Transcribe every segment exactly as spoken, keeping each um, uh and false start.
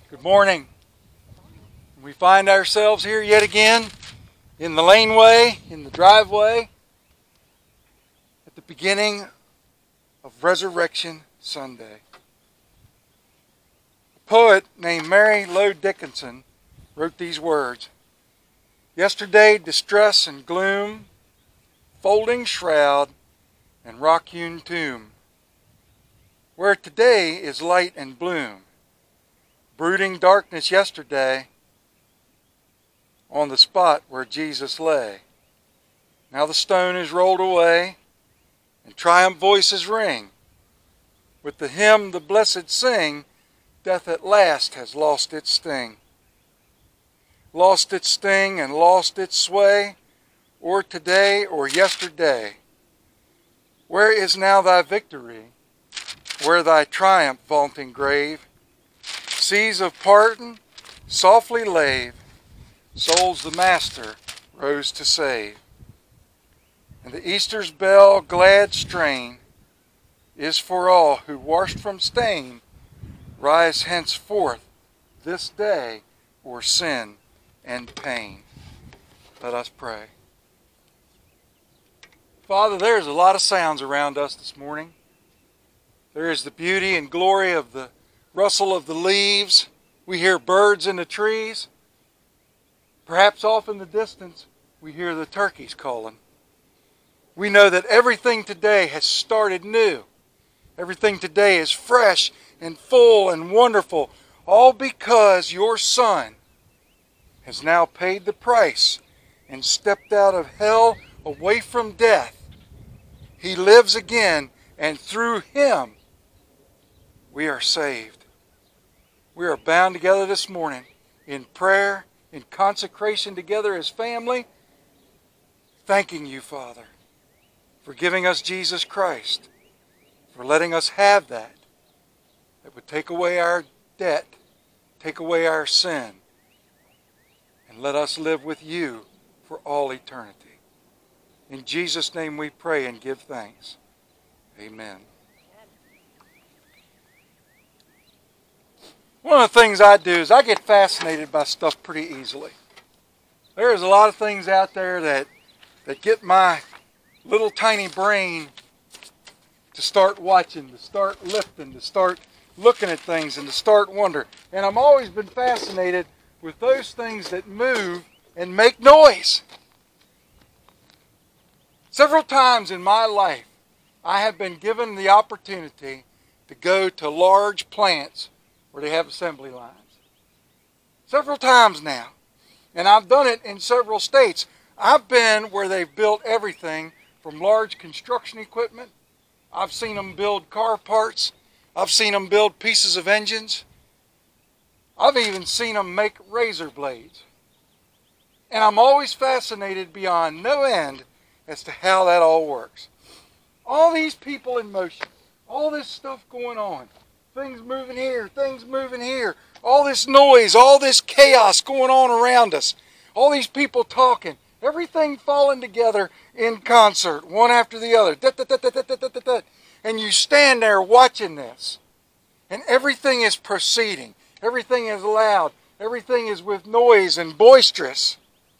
Good morning. We find ourselves here yet again in the laneway, in the driveway, at the beginning of Resurrection Sunday. A poet named Mary Lowe Dickinson wrote these words: "Yesterday distress and gloom, folding shroud and rock-hewn tomb, where today is light and bloom. Brooding darkness yesterday on the spot where Jesus lay. Now the stone is rolled away and triumph voices ring. With the hymn the blessed sing, death at last has lost its sting. Lost its sting and lost its sway, or today or yesterday. Where is now thy victory? Where thy triumph, vaunting grave? Seas of pardon softly lave, souls the Master rose to save. And the Easter's bell glad strain is for all who, washed from stain, rise henceforth this day o'er sin and pain." Let us pray. Father, there's a lot of sounds around us this morning. There is the beauty and glory of the rustle of the leaves. We hear birds in the trees. Perhaps off in the distance, we hear the turkeys calling. We know that everything today has started new. Everything today is fresh and full and wonderful, all because your Son has now paid the price and stepped out of hell away from death. He lives again, and through Him we are saved. We are bound together this morning in prayer, in consecration together as family, thanking you, Father, for giving us Jesus Christ, for letting us have that, that would take away our debt, take away our sin, and let us live with you for all eternity. In Jesus' name we pray and give thanks. Amen. One of the things I do is I get fascinated by stuff pretty easily. There's a lot of things out there that, that get my little tiny brain to start watching, to start lifting, to start looking at things, and to start wondering. And I've always been fascinated with those things that move and make noise. Several times in my life, I have been given the opportunity to go to large plants where they have assembly lines. Several times now. And I've done it in several states. I've been where they've built everything from large construction equipment. I've seen them build car parts. I've seen them build pieces of engines. I've even seen them make razor blades. And I'm always fascinated beyond no end as to how that all works. All these people in motion, all this stuff going on, things moving here, things moving here, all this noise, all this chaos going on around us, all these people talking, everything falling together in concert, one after the other. Da, da, da, da, da, da, da, da. And you stand there watching this, and everything is proceeding. Everything is loud. Everything is with noise and boisterous.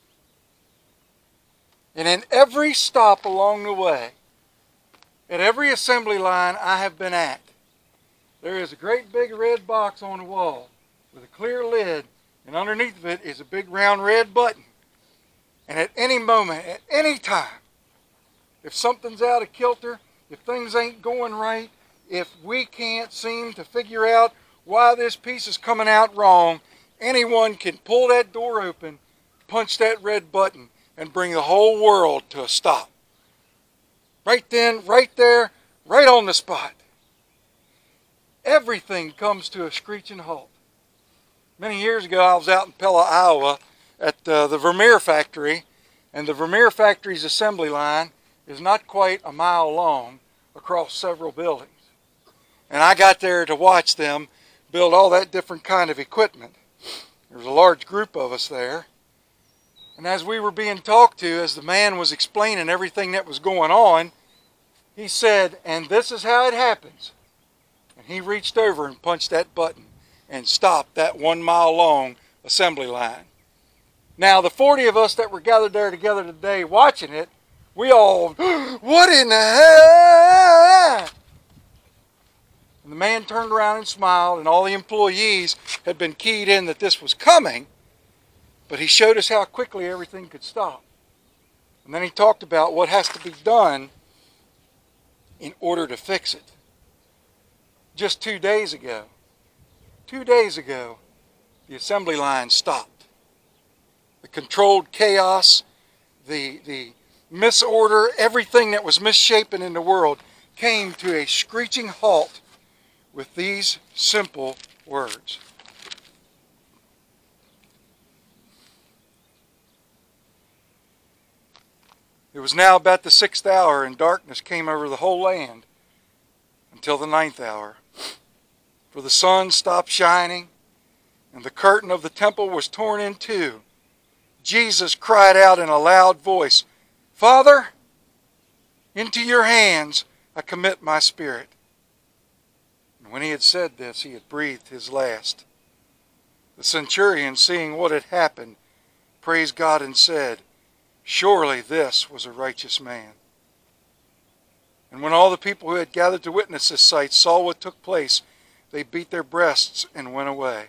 And in every stop along the way, at every assembly line I have been at, there is a great big red box on the wall with a clear lid, and underneath of it is a big round red button. And at any moment, at any time, if something's out of kilter, if things ain't going right, if we can't seem to figure out why this piece is coming out wrong, anyone can pull that door open, punch that red button, and bring the whole world to a stop. Right then, right there, right on the spot. Everything comes to a screeching halt. Many years ago, I was out in Pella, Iowa, at uh, the Vermeer factory, and the Vermeer factory's assembly line is not quite a mile long across several buildings. And I got there to watch them build all that different kind of equipment. There was a large group of us there. And as we were being talked to, as the man was explaining everything that was going on, he said, "And this is how it happens." And he reached over and punched that button. and stopped that one mile long assembly line. Now, the forty of us that were gathered there together today watching it, we all, what in the hell? And the man turned around and smiled, and all the employees had been keyed in that this was coming, but he showed us how quickly everything could stop. And then he talked about what has to be done in order to fix it. Just two days ago, two days ago, the assembly line stopped. The controlled chaos, the, the misorder, everything that was misshapen in the world came to a screeching halt with these simple words. It was now about the sixth hour, and darkness came over the whole land until the ninth hour. For the sun stopped shining, and the curtain of the temple was torn in two. Jesus cried out in a loud voice, "Father, into your hands I commit my spirit." And when he had said this, he had breathed his last. The centurion, seeing what had happened, praised God and said, "Surely this was a righteous man." And when all the people who had gathered to witness this sight saw what took place, they beat their breasts and went away.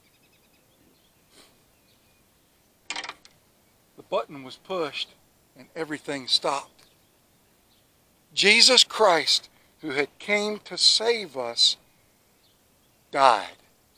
The button was pushed and everything stopped. Jesus Christ, who had came to save us, died.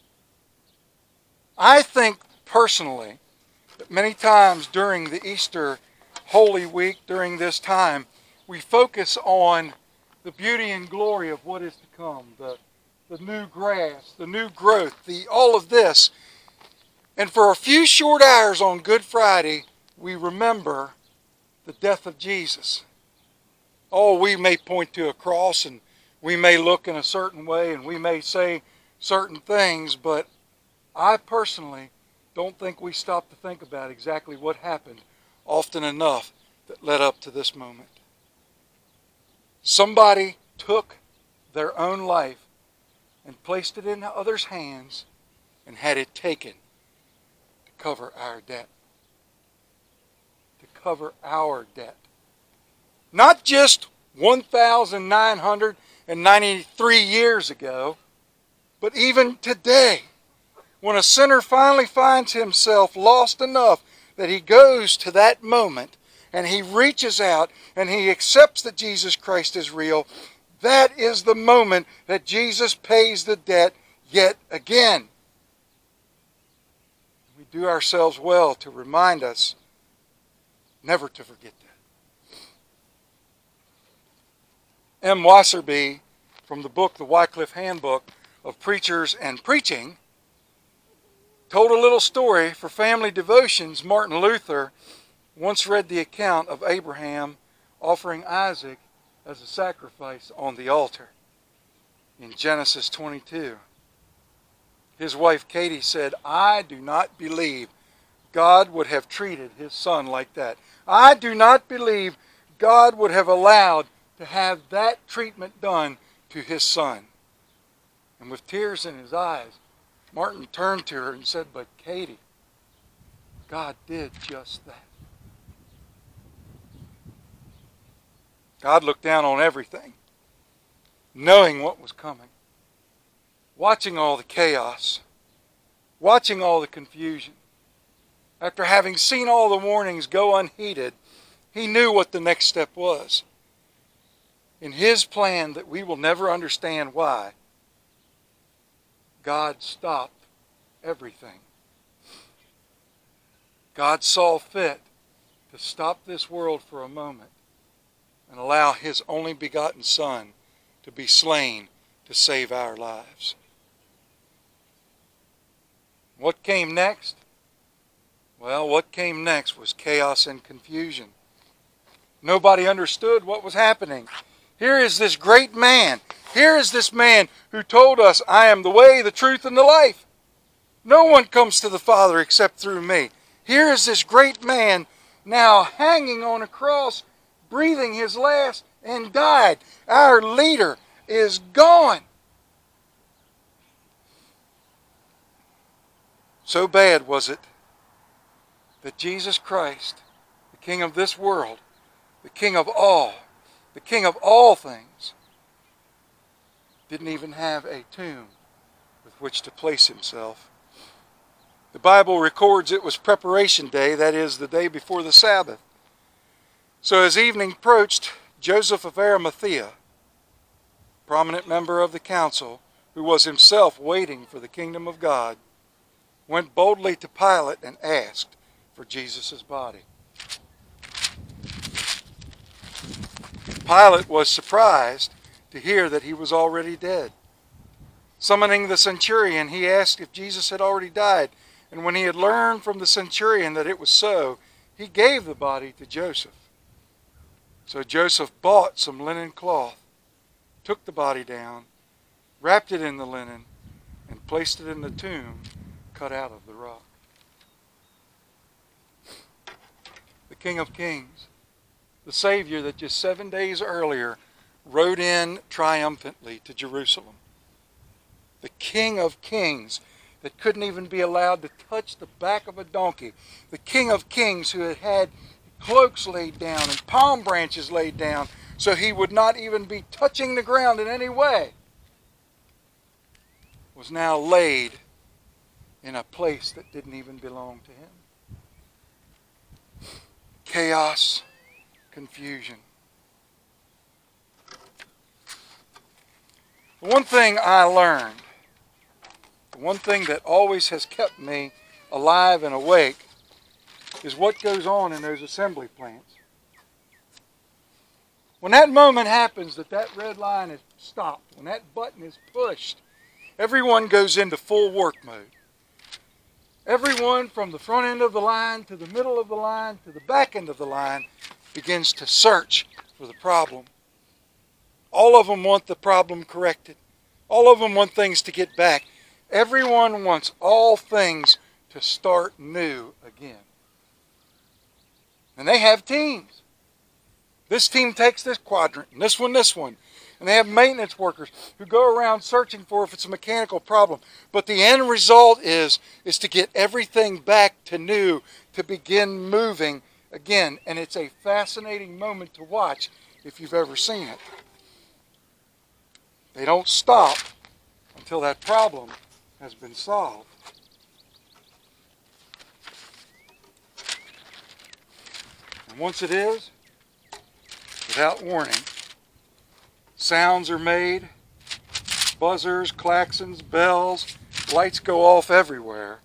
I think personally that many times during the Easter Holy Week, during this time, we focus on the beauty and glory of what is to come, the, the new grass, the new growth, the all of this. And for a few short hours on Good Friday, we remember the death of Jesus. Oh, we may point to a cross, and we may look in a certain way, and we may say certain things, but I personally don't think we stop to think about exactly what happened often enough that led up to this moment. Somebody took their own life and placed it in others' hands and had it taken to cover our debt. To cover our debt. Not just one thousand nine hundred ninety-three years ago, but even today, when a sinner finally finds himself lost enough that he goes to that moment and he reaches out and he accepts that Jesus Christ is real, that is the moment that Jesus pays the debt yet again. We do ourselves well to remind us never to forget that. M. Wasserby, from the book The Wycliffe Handbook of Preachers and Preaching, told a little story for family devotions. Martin Luther once read the account of Abraham offering Isaac as a sacrifice on the altar in Genesis twenty-two. His wife Katie said, "I do not believe God would have treated his son like that. I do not believe God would have allowed to have that treatment done to his son." And with tears in his eyes, Martin turned to her and said, "But Katie, God did just that." God looked down on everything, knowing what was coming, watching all the chaos, watching all the confusion. After having seen all the warnings go unheeded, he knew what the next step was. In his plan that we will never understand why, God stopped everything. God saw fit to stop this world for a moment and allow his only begotten Son to be slain to save our lives. What came next? Well, what came next was chaos and confusion. Nobody understood what was happening. Here is this great man. Here is this man who told us, "I am the way, the truth, and the life. No one comes to the Father except through me." Here is this great man now hanging on a cross, breathing his last, and died. Our leader is gone. So bad was it that Jesus Christ, the King of this world, the King of all, the King of all things, didn't even have a tomb with which to place himself. The Bible records it was preparation day, that is, the day before the Sabbath. So as evening approached, Joseph of Arimathea, prominent member of the council, who was himself waiting for the kingdom of God, went boldly to Pilate and asked for Jesus' body. Pilate was surprised to hear that he was already dead. Summoning the centurion, he asked if Jesus had already died, and when he had learned from the centurion that it was so, he gave the body to Joseph. So Joseph bought some linen cloth, took the body down, wrapped it in the linen, and placed it in the tomb cut out of the rock. The King of Kings, the Savior that just seven days earlier rode in triumphantly to Jerusalem. The King of Kings that couldn't even be allowed to touch the back of a donkey. The King of Kings who had had cloaks laid down and palm branches laid down so he would not even be touching the ground in any way, was now laid in a place that didn't even belong to him. Chaos, confusion. The one thing I learned, the one thing that always has kept me alive and awake, is what goes on in those assembly plants. When that moment happens that that red line is stopped, when that button is pushed, everyone goes into full work mode. Everyone from the front end of the line to the middle of the line to the back end of the line begins to search for the problem. All of them want the problem corrected. All of them want things to get back. Everyone wants all things to start new again. And they have teams. This team takes this quadrant, and this one, this one. And they have maintenance workers who go around searching for if it's a mechanical problem. But the end result is, is to get everything back to new, to begin moving again. And it's a fascinating moment to watch if you've ever seen it. They don't stop until that problem has been solved. And once it is, without warning, sounds are made, buzzers, klaxons, bells, lights go off everywhere.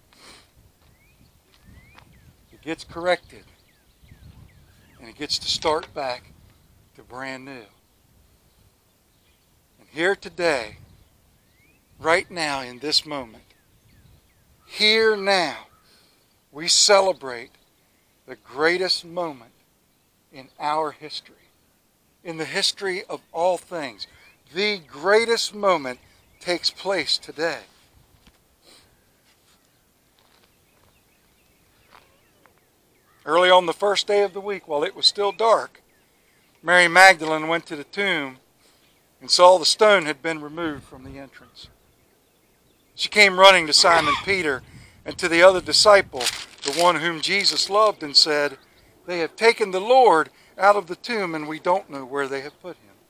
It gets corrected, and it gets to start back to brand new. And here today, right now in this moment, here now, we celebrate the greatest moment in our history. In the history of all things, the greatest moment takes place today. Early on the first day of the week, while it was still dark, Mary Magdalene went to the tomb and saw the stone had been removed from the entrance. She came running to Simon Peter and to the other disciple, the one whom Jesus loved, and said, "They have taken the Lord out of the tomb, and we don't know where they have put him."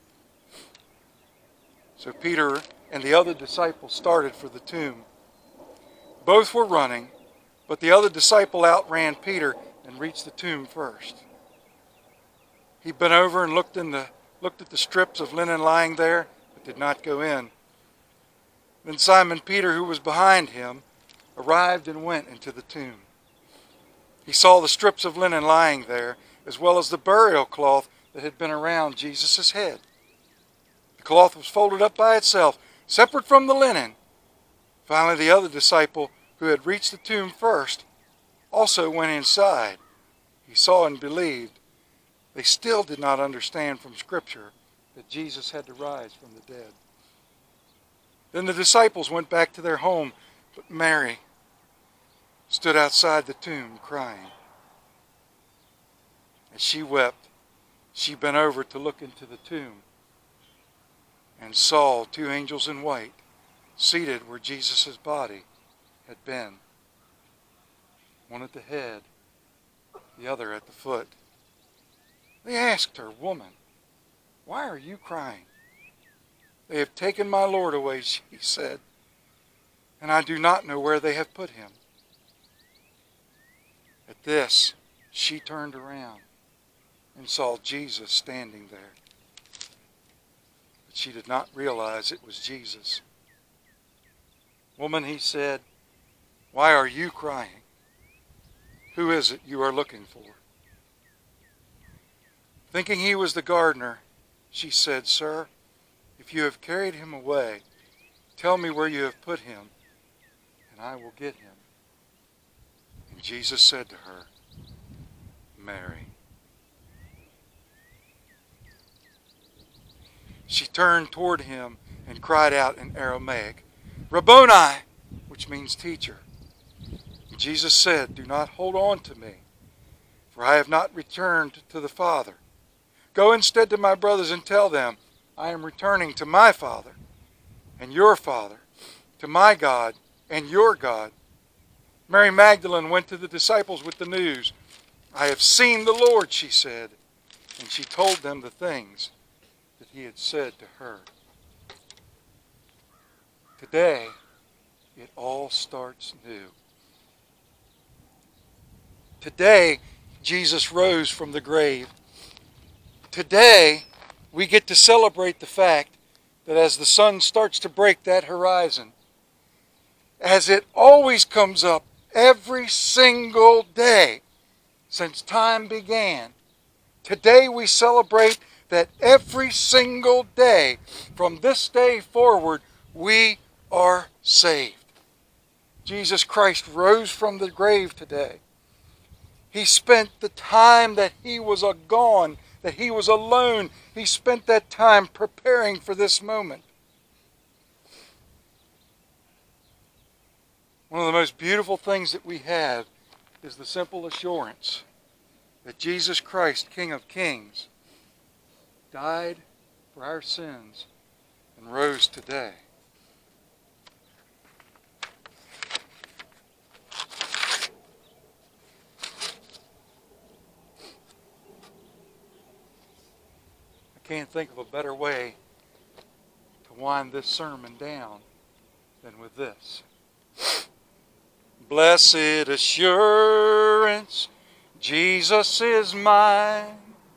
So Peter and the other disciple started for the tomb. Both were running, but the other disciple outran Peter and reached the tomb first. He bent over and looked in the looked at the strips of linen lying there, but did not go in. Then Simon Peter, who was behind him, arrived and went into the tomb. He saw the strips of linen lying there, as well as the burial cloth that had been around Jesus' head. The cloth was folded up by itself, separate from the linen. Finally, the other disciple, who had reached the tomb first, also went inside. He saw and believed. They still did not understand from Scripture that Jesus had to rise from the dead. Then the disciples went back to their home, but Mary stood outside the tomb crying. As she wept, she bent over to look into the tomb and saw two angels in white seated where Jesus' body had been, one at the head, the other at the foot. They asked her, "Woman, why are you crying?" "They have taken my Lord away," she said, "and I do not know where they have put him." At this, she turned around and saw Jesus standing there. But she did not realize it was Jesus. "Woman," he said, "why are you crying? Who is it you are looking for?" Thinking he was the gardener, she said, "Sir, if you have carried him away, tell me where you have put him, and I will get him." And Jesus said to her, "Mary." She turned toward him and cried out in Aramaic, "Rabboni," which means teacher. And Jesus said, "Do not hold on to me, for I have not returned to the Father. Go instead to my brothers and tell them, I am returning to my Father and your Father, to my God and your God." Mary Magdalene went to the disciples with the news. "I have seen the Lord," she said, and she told them the things that he had said to her. Today, it all starts new. Today, Jesus rose from the grave. Today, we get to celebrate the fact that as the sun starts to break that horizon, as it always comes up every single day since time began, today we celebrate that every single day from this day forward, we are saved. Jesus Christ rose from the grave today. He spent the time that he was a gone, that he was alone. He spent that time preparing for this moment. One of the most beautiful things that we have is the simple assurance that Jesus Christ, King of Kings, died for our sins and rose today. I can't think of a better way to wind this sermon down than with this. Blessed assurance, Jesus is mine.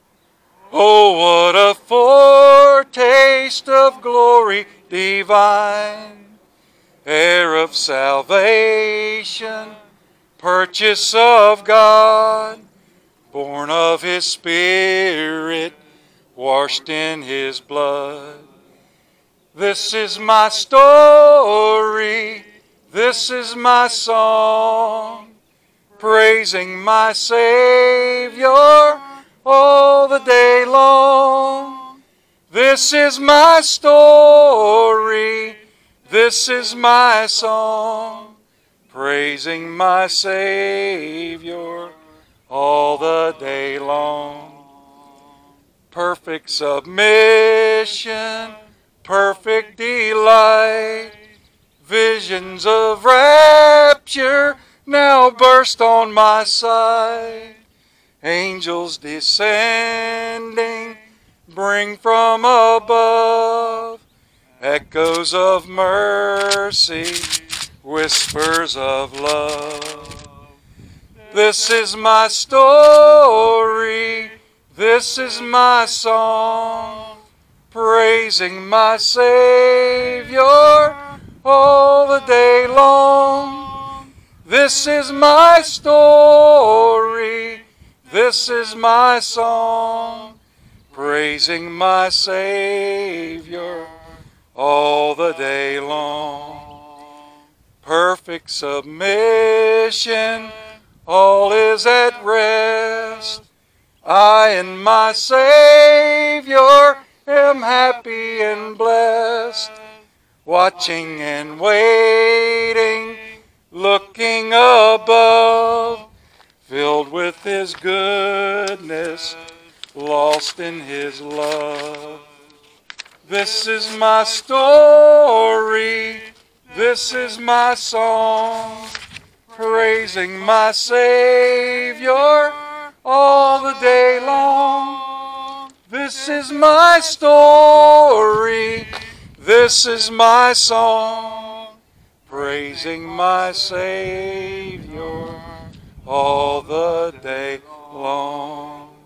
Oh, what a foretaste of glory divine, heir of salvation, purchase of God, born of his Spirit, washed in his blood. This is my story, this is my song, praising my Savior all the day long. This is my story, this is my song, praising my Savior all the day long. Perfect submission, perfect delight, visions of rapture now burst on my sight. Angels descending bring from above echoes of mercy, whispers of love. This is my story, this is my song, praising my Savior all the day long. This is my story, this is my song, praising my Savior all the day long. Perfect submission, all is at rest. I and my Savior am happy and blessed, watching and waiting, looking above, filled with his goodness, lost in his love. This is my story, this is my song, praising my Savior all the day long. This is my story, this is my song, praising my Savior all the day long.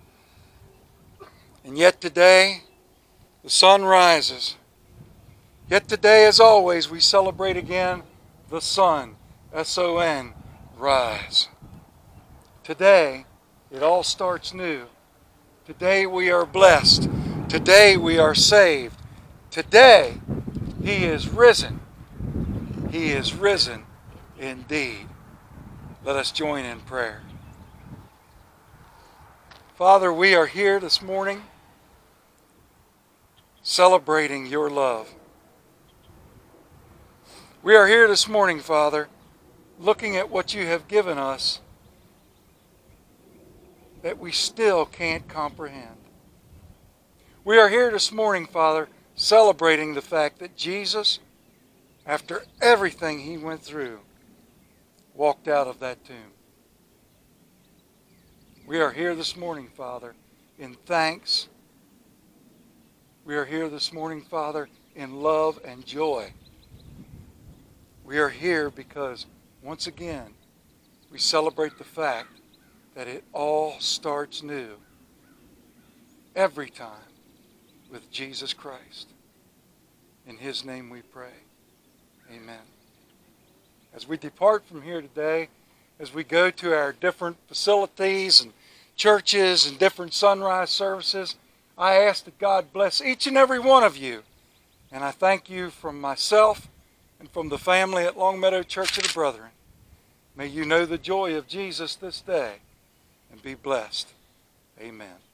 And yet today, the sun rises. Yet today, as always, we celebrate again the sun, S O N, rise. Today, it all starts new. Today we are blessed. Today we are saved. Today, He is risen. He is risen indeed. Let us join in prayer. Father, we are here this morning celebrating your love. We are here this morning, Father, looking at what you have given us that we still can't comprehend. We are here this morning, Father, celebrating the fact that Jesus, after everything He went through, walked out of that tomb. We are here this morning, Father, in thanks. We are here this morning, Father, in love and joy. We are here because, once again, we celebrate the fact that it all starts new every time with Jesus Christ. In His name we pray. Amen. As we depart from here today, as we go to our different facilities and churches and different sunrise services, I ask that God bless each and every one of you. And I thank you from myself and from the family at Longmeadow Church of the Brethren. May you know the joy of Jesus this day and be blessed. Amen.